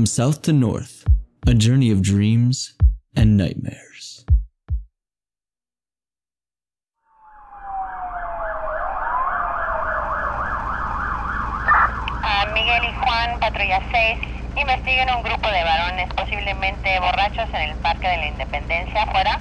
From south to north, a journey of dreams and nightmares. Miguel y Juan, patrulla 6, investiguen un grupo de varones posiblemente borrachos en el Parque de la Independencia afuera.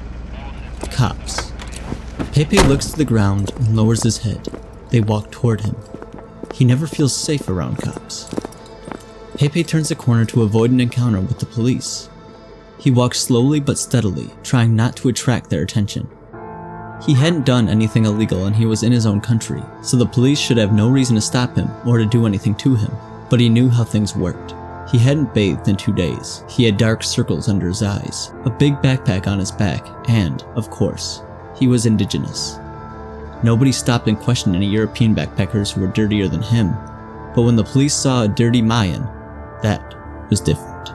Cops. Pepe looks to the ground and lowers his head. They walk toward him. He never feels safe around cops. Pepe turns a corner to avoid an encounter with the police. He walks slowly but steadily, trying not to attract their attention. He hadn't done anything illegal and he was in his own country, so the police should have no reason to stop him or to do anything to him, but he knew how things worked. He hadn't bathed in 2 days. He had dark circles under his eyes, a big backpack on his back, and, of course, he was indigenous. Nobody stopped and questioned any European backpackers who were dirtier than him, but when the police saw a dirty Mayan, that was different.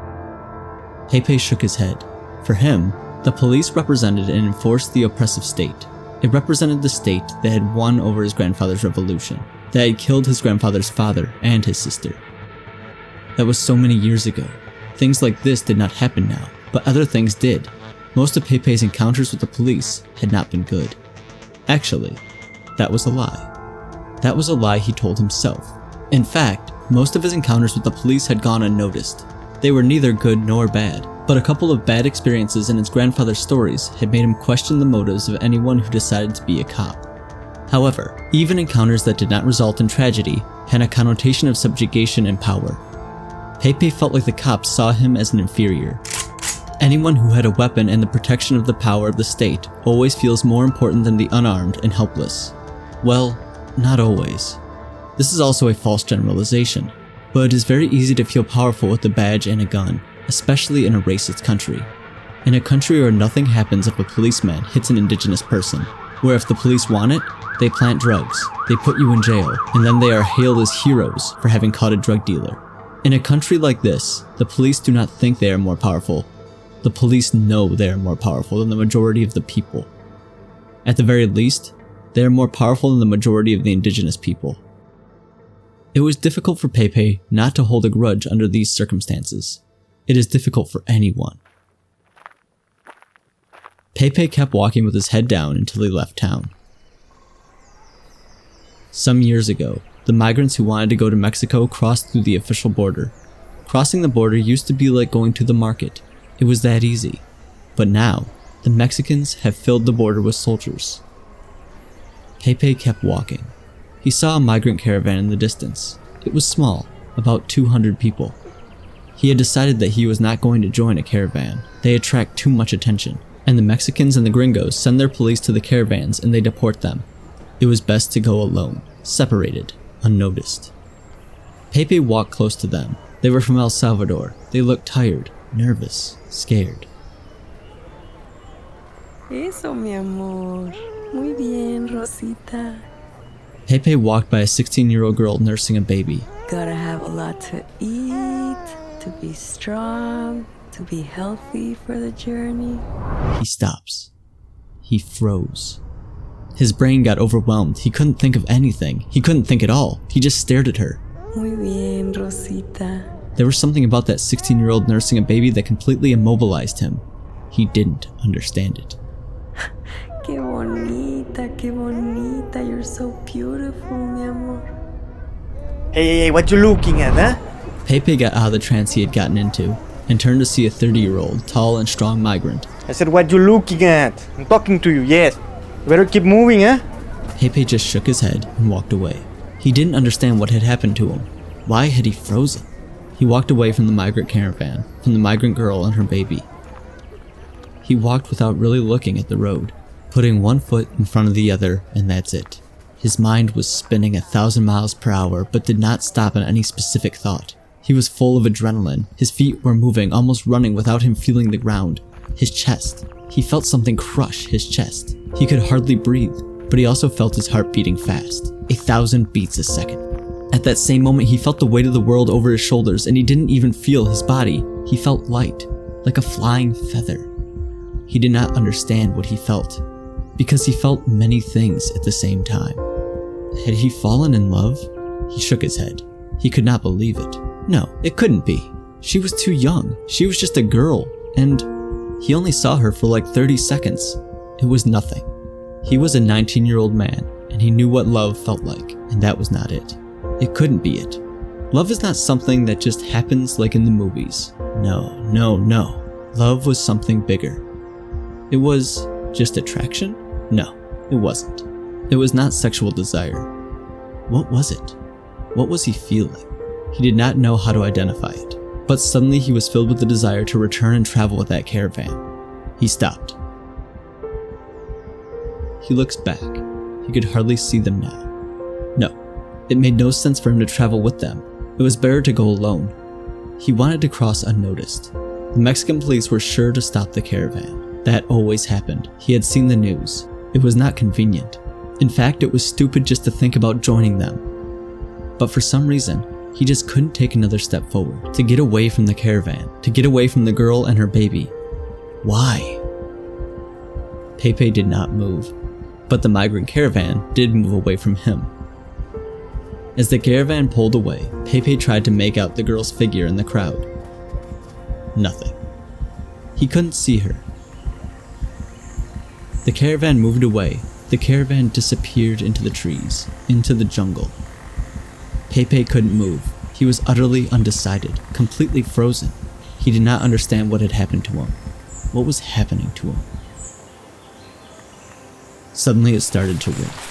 Pepe shook his head. For him, the police represented and enforced the oppressive state. It represented the state that had won over his grandfather's revolution, that had killed his grandfather's father and his sister. That was so many years ago. Things like this did not happen now, but other things did. Most of Pepe's encounters with the police had not been good. Actually, that was a lie. That was a lie he told himself. In fact, most of his encounters with the police had gone unnoticed. They were neither good nor bad, but a couple of bad experiences in his grandfather's stories had made him question the motives of anyone who decided to be a cop. However, even encounters that did not result in tragedy had a connotation of subjugation and power. Pepe felt like the cops saw him as an inferior. Anyone who had a weapon and the protection of the power of the state always feels more important than the unarmed and helpless. Well, not always. This is also a false generalization, but it is very easy to feel powerful with a badge and a gun, especially in a racist country. In a country where nothing happens if a policeman hits an indigenous person, where if the police want it, they plant drugs, they put you in jail, and then they are hailed as heroes for having caught a drug dealer. In a country like this, the police do not think they are more powerful. The police know they are more powerful than the majority of the people. At the very least, they are more powerful than the majority of the indigenous people. It was difficult for Pepe not to hold a grudge under these circumstances. It is difficult for anyone. Pepe kept walking with his head down until he left town. Some years ago, the migrants who wanted to go to Mexico crossed through the official border. Crossing the border used to be like going to the market. It was that easy. But now, the Mexicans have filled the border with soldiers. Pepe kept walking. He saw a migrant caravan in the distance. It was small, about 200 people. He had decided that he was not going to join a caravan. They attract too much attention, and the Mexicans and the gringos send their police to the caravans and they deport them. It was best to go alone, separated, unnoticed. Pepe walked close to them. They were from El Salvador. They looked tired, nervous, scared. Eso, mi amor. Muy bien, Rosita. Pepe walked by a 16-year-old girl nursing a baby. Gotta have a lot to eat, to be strong, to be healthy for the journey. He stops. He froze. His brain got overwhelmed. He couldn't think of anything. He couldn't think at all. He just stared at her. Muy bien, Rosita. There was something about that 16-year-old nursing a baby that completely immobilized him. He didn't understand it. Qué bonita, you're so beautiful, mi amor. Hey, what you looking at, huh? Pepe got out of the trance he had gotten into and turned to see a 30-year-old, tall and strong migrant. I said, what you looking at? I'm talking to you, yes. You better keep moving, huh? Pepe just shook his head and walked away. He didn't understand what had happened to him. Why had he frozen? He walked away from the migrant caravan, from the migrant girl and her baby. He walked without really looking at the road, putting one foot in front of the other, and that's it. His mind was spinning 1,000 miles per hour, but did not stop on any specific thought. He was full of adrenaline. His feet were moving, almost running without him feeling the ground. His chest. He felt something crush his chest. He could hardly breathe, but he also felt his heart beating fast, 1,000 beats a second. At that same moment, he felt the weight of the world over his shoulders, and he didn't even feel his body. He felt light, like a flying feather. He did not understand what he felt, because he felt many things at the same time. Had he fallen in love? He shook his head. He could not believe it. No, it couldn't be. She was too young. She was just a girl, and he only saw her for like 30 seconds. It was nothing. He was a 19-year-old man, and he knew what love felt like, and that was not it. It couldn't be it. Love is not something that just happens like in the movies. No. Love was something bigger. It was just attraction? No, it wasn't. It was not sexual desire. What was it? What was he feeling? He did not know how to identify it, but suddenly he was filled with the desire to return and travel with that caravan. He stopped. He looks back. He could hardly see them now. No, it made no sense for him to travel with them. It was better to go alone. He wanted to cross unnoticed. The Mexican police were sure to stop the caravan. That always happened. He had seen the news. It was not convenient. In fact, it was stupid just to think about joining them. But for some reason, he just couldn't take another step forward, to get away from the caravan, to get away from the girl and her baby. Why? Pepe did not move, but the migrant caravan did move away from him. As the caravan pulled away, Pepe tried to make out the girl's figure in the crowd. Nothing. He couldn't see her. The caravan moved away. The caravan disappeared into the trees, into the jungle. Pepe couldn't move. He was utterly undecided, completely frozen. He did not understand what had happened to him. What was happening to him? Suddenly it started to rain.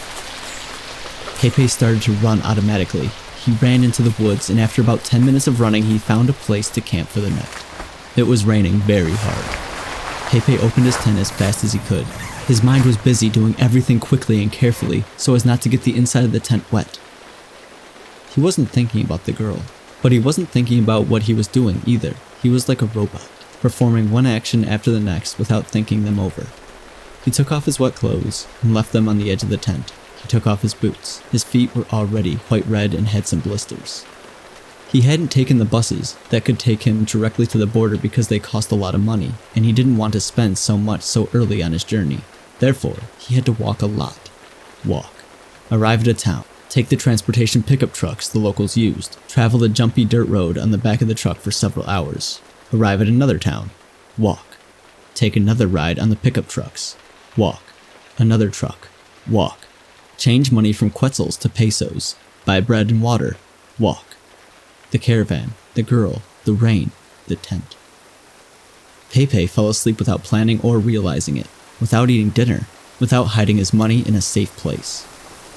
Pepe started to run automatically. He ran into the woods, and after about 10 minutes of running, he found a place to camp for the night. It was raining very hard. Pepe opened his tent as fast as he could. His mind was busy doing everything quickly and carefully so as not to get the inside of the tent wet. He wasn't thinking about the girl, but he wasn't thinking about what he was doing either. He was like a robot, performing one action after the next without thinking them over. He took off his wet clothes and left them on the edge of the tent. He took off his boots. His feet were already quite red and had some blisters. He hadn't taken the buses that could take him directly to the border because they cost a lot of money, and he didn't want to spend so much so early on his journey. Therefore, he had to walk a lot. Walk. Arrive at a town. Take the transportation pickup trucks the locals used. Travel the jumpy dirt road on the back of the truck for several hours. Arrive at another town. Walk. Take another ride on the pickup trucks. Walk. Another truck. Walk. Change money from quetzals to pesos. Buy bread and water. Walk. The caravan, the girl, the rain, the tent. Pepe fell asleep without planning or realizing it, without eating dinner, without hiding his money in a safe place.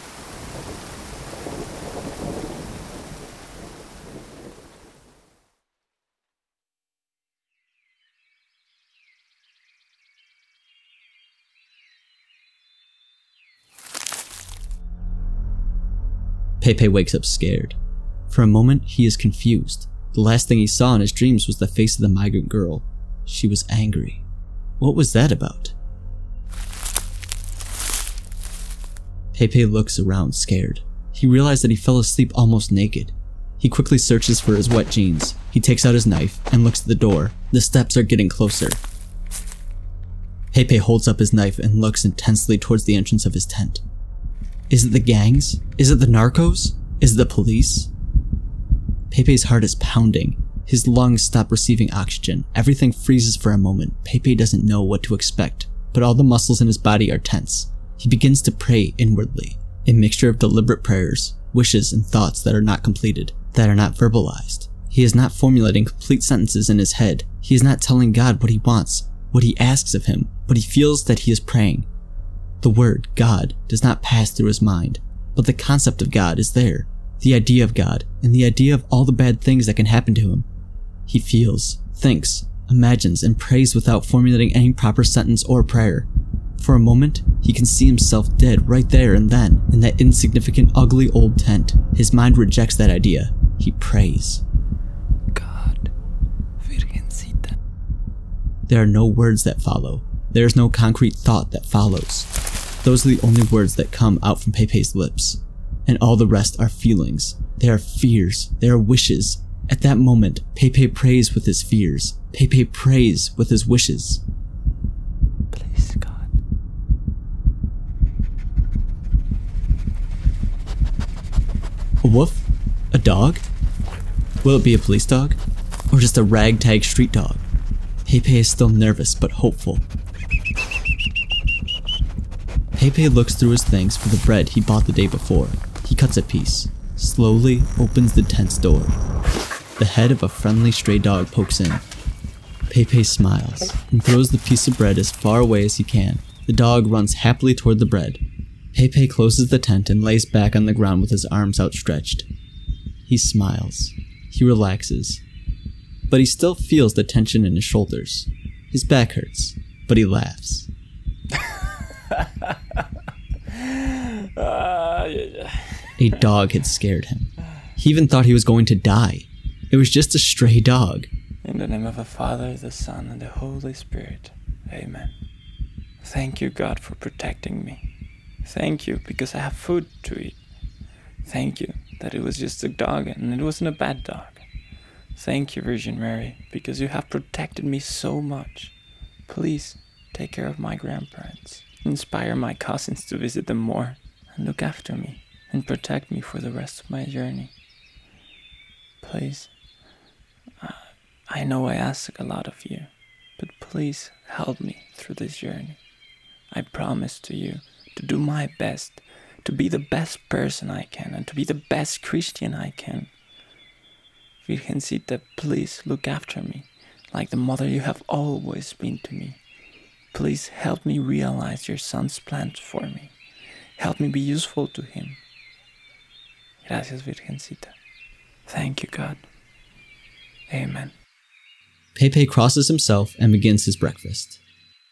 Pepe wakes up scared. For a moment, he is confused. The last thing he saw in his dreams was the face of the migrant girl. She was angry. What was that about? Pepe looks around scared. He realized that he fell asleep almost naked. He quickly searches for his wet jeans. He takes out his knife and looks at the door. The steps are getting closer. Pepe holds up his knife and looks intensely towards the entrance of his tent. Is it the gangs? Is it the narcos? Is it the police? Pepe's heart is pounding. His lungs stop receiving oxygen. Everything freezes for a moment. Pepe doesn't know what to expect, but all the muscles in his body are tense. He begins to pray inwardly, a mixture of deliberate prayers, wishes, and thoughts that are not completed, that are not verbalized. He is not formulating complete sentences in his head. He is not telling God what he wants, what he asks of him, but he feels that he is praying. The word God does not pass through his mind, but the concept of God is there. The idea of God, and the idea of all the bad things that can happen to him. He feels, thinks, imagines, and prays without formulating any proper sentence or prayer. For a moment, he can see himself dead right there and then, in that insignificant, ugly old tent. His mind rejects that idea. He prays. God, Virgencita. There are no words that follow. There is no concrete thought that follows. Those are the only words that come out from Pepe's lips. And all the rest are feelings. They are fears. They are wishes. At that moment, Pepe prays with his fears. Pepe prays with his wishes. Please, God. A wolf? A dog? Will it be a police dog? Or just a ragtag street dog? Pepe is still nervous but hopeful. Pepe looks through his things for the bread he bought the day before. He cuts a piece, slowly opens the tent's door. The head of a friendly stray dog pokes in. Pepe smiles and throws the piece of bread as far away as he can. The dog runs happily toward the bread. Pepe closes the tent and lays back on the ground with his arms outstretched. He smiles. He relaxes. But he still feels the tension in his shoulders. His back hurts, but he laughs. A dog had scared him. He even thought he was going to die. It was just a stray dog. In the name of the Father, the Son, and the Holy Spirit. Amen. Thank you, God, for protecting me. Thank you, because I have food to eat. Thank you that it was just a dog and it wasn't a bad dog. Thank you, Virgin Mary, because you have protected me so much. Please take care of my grandparents. Inspire my cousins to visit them more and look after me and protect me for the rest of my journey. Please. I know I ask a lot of you, but please help me through this journey. I promise to you to do my best, to be the best person I can, and to be the best Christian I can. Virgencita, please look after me, like the mother you have always been to me. Please help me realize your son's plans for me. Help me be useful to him. Gracias, Virgencita. Thank you, God. Amen. Pepe crosses himself and begins his breakfast.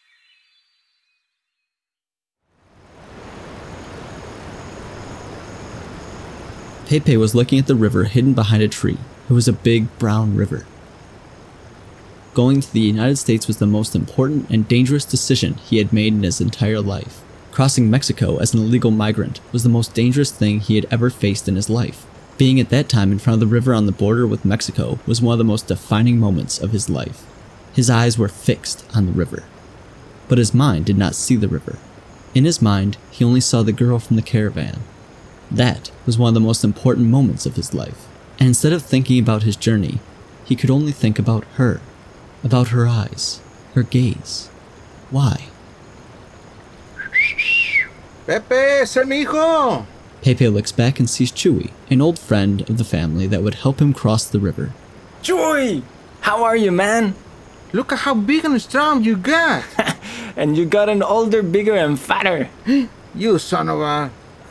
Pepe was looking at the river hidden behind a tree. It was a big brown river. Going to the United States was the most important and dangerous decision he had made in his entire life. Crossing Mexico as an illegal migrant was the most dangerous thing he had ever faced in his life. Being at that time in front of the river on the border with Mexico was one of the most defining moments of his life. His eyes were fixed on the river. But his mind did not see the river. In his mind, he only saw the girl from the caravan. That was one of the most important moments of his life. And instead of thinking about his journey, he could only think about her eyes, her gaze. Why? Pepe, es el mijo! Pepe looks back and sees Chewy, an old friend of the family that would help him cross the river. Chewy! How are you, man? Look at how big and strong you got! And you got an older, bigger, and fatter. You son of a...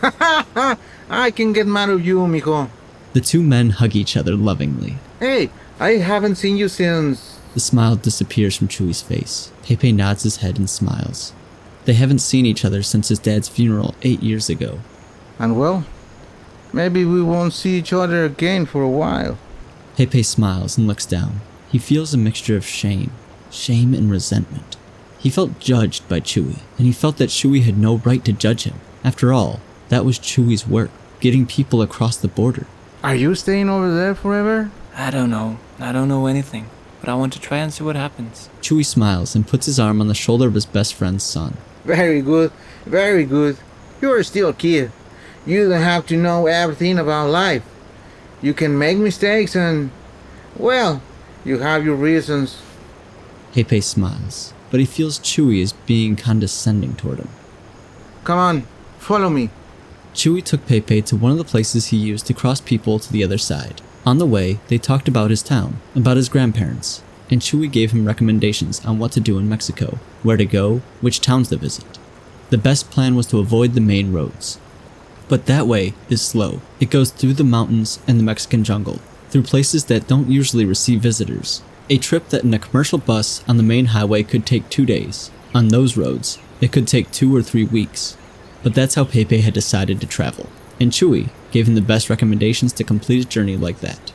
I can get mad at you, mijo. The two men hug each other lovingly. Hey, I haven't seen you since... The smile disappears from Chewy's face. Pepe nods his head and smiles. They haven't seen each other since his dad's funeral 8 years ago. And well, maybe we won't see each other again for a while. Pepe smiles and looks down. He feels a mixture of shame and resentment. He felt judged by Chewy, and he felt that Chewy had no right to judge him. After all, that was Chewy's work, getting people across the border. Are you staying over there forever? I don't know. I don't know anything, but I want to try and see what happens. Chewy smiles and puts his arm on the shoulder of his best friend's son. Very good, very good. You're still a kid. You don't have to know everything about life. You can make mistakes and, well, you have your reasons. Pepe smiles, but he feels Chewy is being condescending toward him. Come on, follow me. Chewy took Pepe to one of the places he used to cross people to the other side. On the way, they talked about his town, about his grandparents, and Chewy gave him recommendations on what to do in Mexico, where to go, which towns to visit. The best plan was to avoid the main roads. But that way is slow. It goes through the mountains and the Mexican jungle, through places that don't usually receive visitors. A trip that in a commercial bus on the main highway could take 2 days. On those roads, it could take 2 or 3 weeks. But that's how Pepe had decided to travel, and Chewy gave him the best recommendations to complete a journey like that.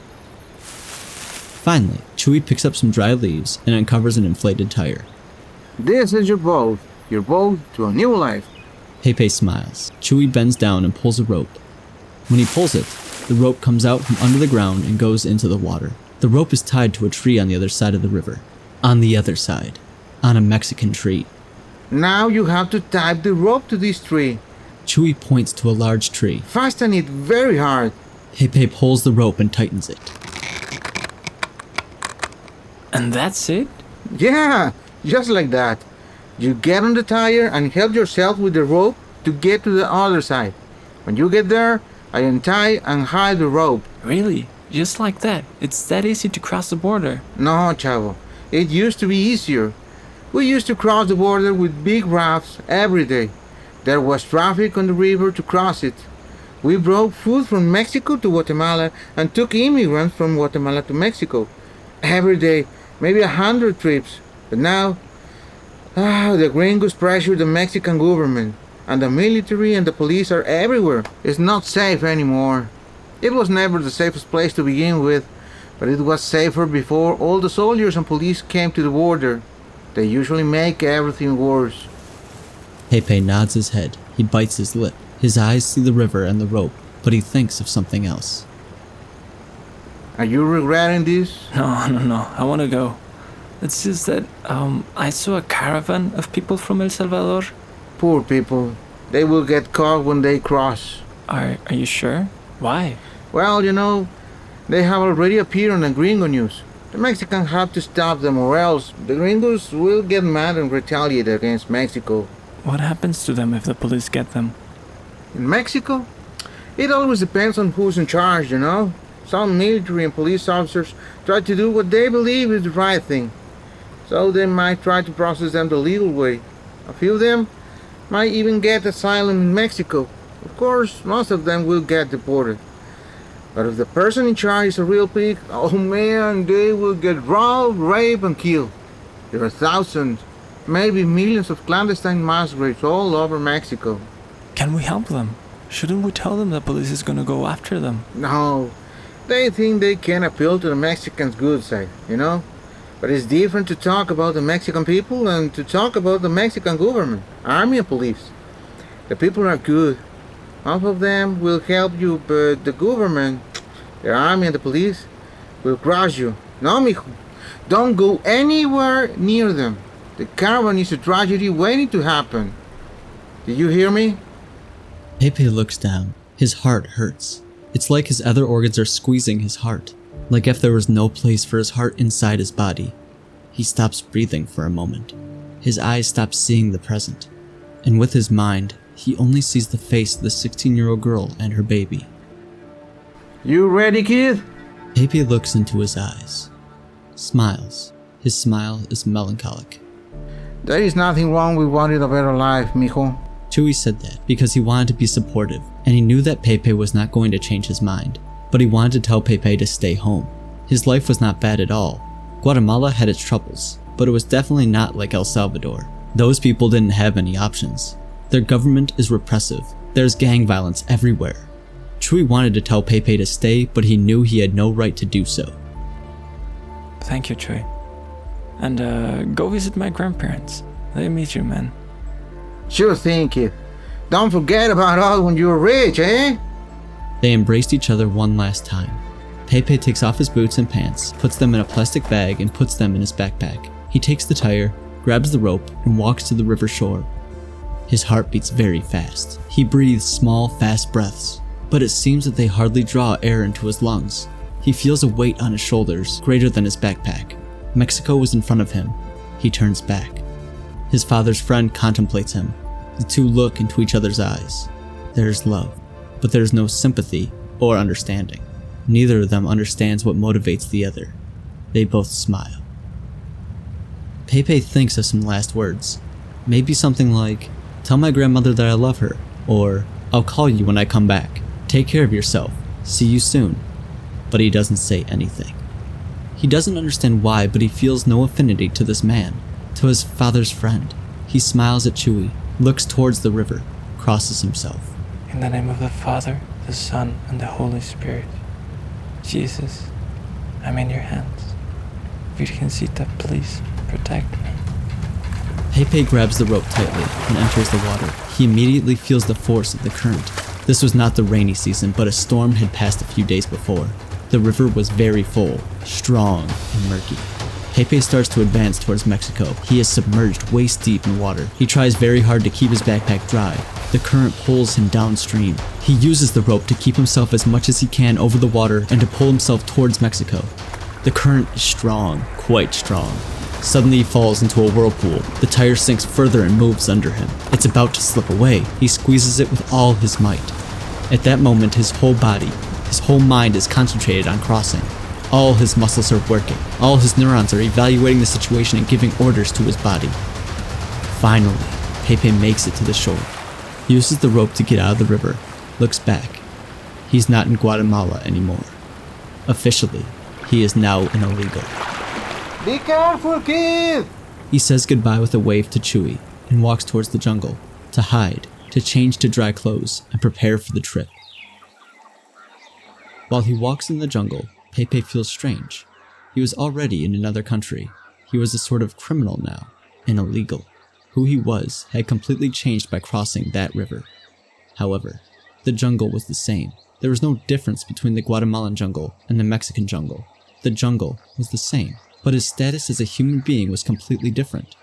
Finally, Chewy picks up some dry leaves and uncovers an inflated tire. This is your boat to a new life. Pepe smiles. Chewy bends down and pulls a rope. When he pulls it, the rope comes out from under the ground and goes into the water. The rope is tied to a tree on the other side of the river. On the other side, on a Mexican tree. Now you have to tie the rope to this tree. Chewy points to a large tree. Fasten it very hard. Pepe pulls the rope and tightens it. And that's it? Yeah, just like that. You get on the tire and help yourself with the rope to get to the other side. When you get there, I untie and hide the rope. Really? Just like that? It's that easy to cross the border? No, chavo. It used to be easier. We used to cross the border with big rafts every day. There was traffic on the river to cross it. We brought food from Mexico to Guatemala and took immigrants from Guatemala to Mexico. Every day, maybe 100 trips. But now, the gringos pressure the Mexican government, and the military and the police are everywhere. It's not safe anymore. It was never the safest place to begin with, but it was safer before all the soldiers and police came to the border. They usually make everything worse. Pepe nods his head. He bites his lip. His eyes see the river and the rope, but he thinks of something else. Are you regretting this? No. I want to go. It's just that, I saw a caravan of people from El Salvador. Poor people. They will get caught when they cross. Are you sure? Why? Well, they have already appeared on the Gringo news. The Mexicans have to stop them or else the Gringos will get mad and retaliate against Mexico. What happens to them if the police get them? In Mexico, it always depends on who's in charge, Some military and police officers try to do what they believe is the right thing. So they might try to process them the legal way. A few of them might even get asylum in Mexico. Of course, most of them will get deported. But if the person in charge is a real pig, oh man, they will get robbed, raped, and killed. There are thousands, maybe millions of clandestine mass graves all over Mexico. Can we help them? Shouldn't we tell them the police is gonna go after them? No, they think they can appeal to the Mexicans' good side, But it's different to talk about the Mexican people and to talk about the Mexican government, army and police. The people are good. Half of them will help you, but the government, the army and the police, will crush you. No, mijo. Don't go anywhere near them. The caravan is a tragedy waiting to happen. Did you hear me? Pepe looks down. His heart hurts. It's like his other organs are squeezing his heart, like if there was no place for his heart inside his body. He stops breathing for a moment. His eyes stop seeing the present, and with his mind, he only sees the face of the 16-year-old girl and her baby. You ready, kid? Pepe looks into his eyes, smiles. His smile is melancholic. There is nothing wrong with wanting a better life, mijo. Chuy said that because he wanted to be supportive, and he knew that Pepe was not going to change his mind, but he wanted to tell Pepe to stay home. His life was not bad at all. Guatemala had its troubles, but it was definitely not like El Salvador. Those people didn't have any options. Their government is repressive. There's gang violence everywhere. Chuy wanted to tell Pepe to stay, but he knew he had no right to do so. Thank you, Chuy. And go visit my grandparents. They miss you, man. Sure thing, kid. Don't forget about us when you're rich, eh? They embraced each other one last time. Pepe takes off his boots and pants, puts them in a plastic bag, and puts them in his backpack. He takes the tire, grabs the rope, and walks to the river shore. His heart beats very fast. He breathes small, fast breaths, but it seems that they hardly draw air into his lungs. He feels a weight on his shoulders, greater than his backpack. Mexico was in front of him. He turns back. His father's friend contemplates him. The two look into each other's eyes. There's love, but there's no sympathy or understanding. Neither of them understands what motivates the other. They both smile. Pepe thinks of some last words. Maybe something like, "Tell my grandmother that I love her," or "I'll call you when I come back. Take care of yourself. See you soon." But he doesn't say anything. He doesn't understand why, but he feels no affinity to this man, to his father's friend. He smiles at Chuy, looks towards the river, crosses himself. In the name of the Father, the Son, and the Holy Spirit. Jesus, I'm in your hands. Virgencita, please protect me. Pepe grabs the rope tightly and enters the water. He immediately feels the force of the current. This was not the rainy season, but a storm had passed a few days before. The river was very full, strong, and murky. Pepe starts to advance towards Mexico. He is submerged waist deep in water. He tries very hard to keep his backpack dry. The current pulls him downstream. He uses the rope to keep himself as much as he can over the water and to pull himself towards Mexico. The current is strong, quite strong. Suddenly he falls into a whirlpool. The tire sinks further and moves under him. It's about to slip away. He squeezes it with all his might. At that moment, his whole body, his whole mind is concentrated on crossing. All his muscles are working. All his neurons are evaluating the situation and giving orders to his body. Finally, Pepe makes it to the shore. He uses the rope to get out of the river, looks back. He's not in Guatemala anymore. Officially, he is now an illegal. Be careful, kid! He says goodbye with a wave to Chewie and walks towards the jungle, to hide, to change to dry clothes, and prepare for the trip. While he walks in the jungle, Pepe feels strange. He was already in another country. He was a sort of criminal now, an illegal. Who he was had completely changed by crossing that river. However, the jungle was the same. There was no difference between the Guatemalan jungle and the Mexican jungle. The jungle was the same, but his status as a human being was completely different.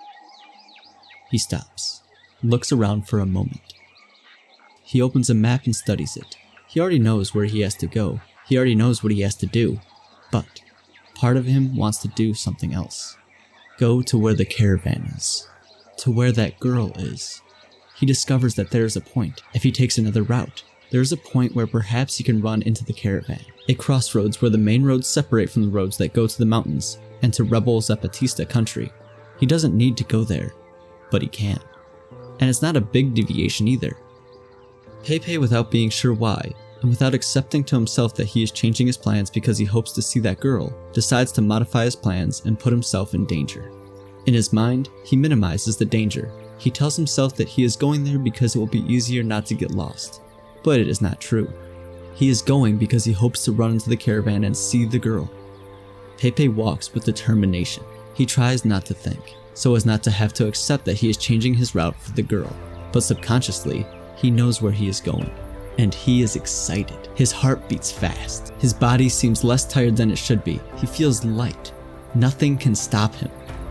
He stops, looks around for a moment. He opens a map and studies it. He already knows where he has to go. He already knows what he has to do. But part of him wants to do something else. Go to where the caravan is. To where that girl is. He discovers that there is a point. If he takes another route, there is a point where perhaps he can run into the caravan. A crossroads where the main roads separate from the roads that go to the mountains and to Rebel Zapatista country. He doesn't need to go there, but he can. And it's not a big deviation either. Pepe, without being sure why, and without accepting to himself that he is changing his plans because he hopes to see that girl, decides to modify his plans and put himself in danger. In his mind, he minimizes the danger. He tells himself that he is going there because it will be easier not to get lost. But it is not true. He is going because he hopes to run into the caravan and see the girl. Pepe walks with determination. He tries not to think, so as not to have to accept that he is changing his route for the girl. But subconsciously, he knows where he is going. And he is excited. His heart beats fast. His body seems less tired than it should be. He feels light. Nothing can stop him.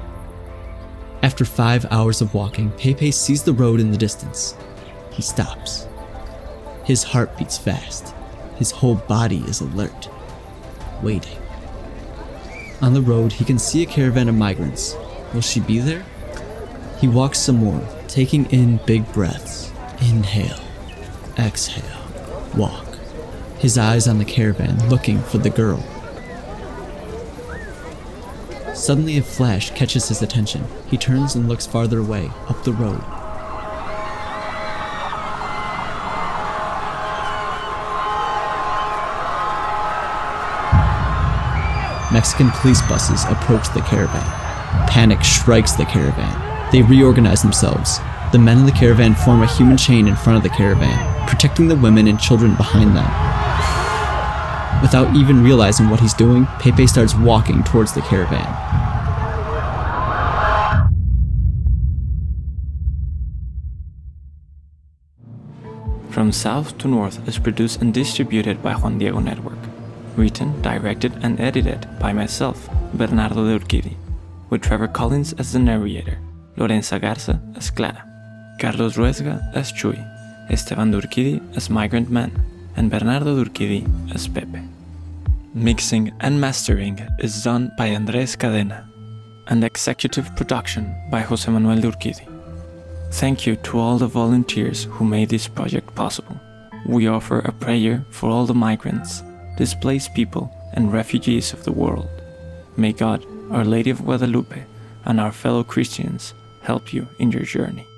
After 5 hours of walking, Pepe sees the road in the distance. He stops. His heart beats fast. His whole body is alert, waiting. On the road, he can see a caravan of migrants. Will she be there? He walks some more, taking in big breaths. Inhale, exhale, walk. His eyes on the caravan, looking for the girl. Suddenly a flash catches his attention. He turns and looks farther away, up the road. Mexican police buses approach the caravan. Panic strikes the caravan. They reorganize themselves. The men in the caravan form a human chain in front of the caravan, protecting the women and children behind them. Without even realizing what he's doing, Pepe starts walking towards the caravan. From South to North is produced and distributed by Juan Diego Network. Written, directed, and edited by myself, Bernardo de Urquidi, with Trevor Collins as the narrator, Lorenza Garza as Clara, Carlos Ruesga as Chuy, Esteban de Urquidi as Migrant Man, and Bernardo de Urquidi as Pepe. Mixing and mastering is done by Andres Cadena, and executive production by Jose Manuel de Urquidi. Thank you to all the volunteers who made this project possible. We offer a prayer for all the migrants, displaced people, and refugees of the world. May God, Our Lady of Guadalupe, and our fellow Christians help you in your journey.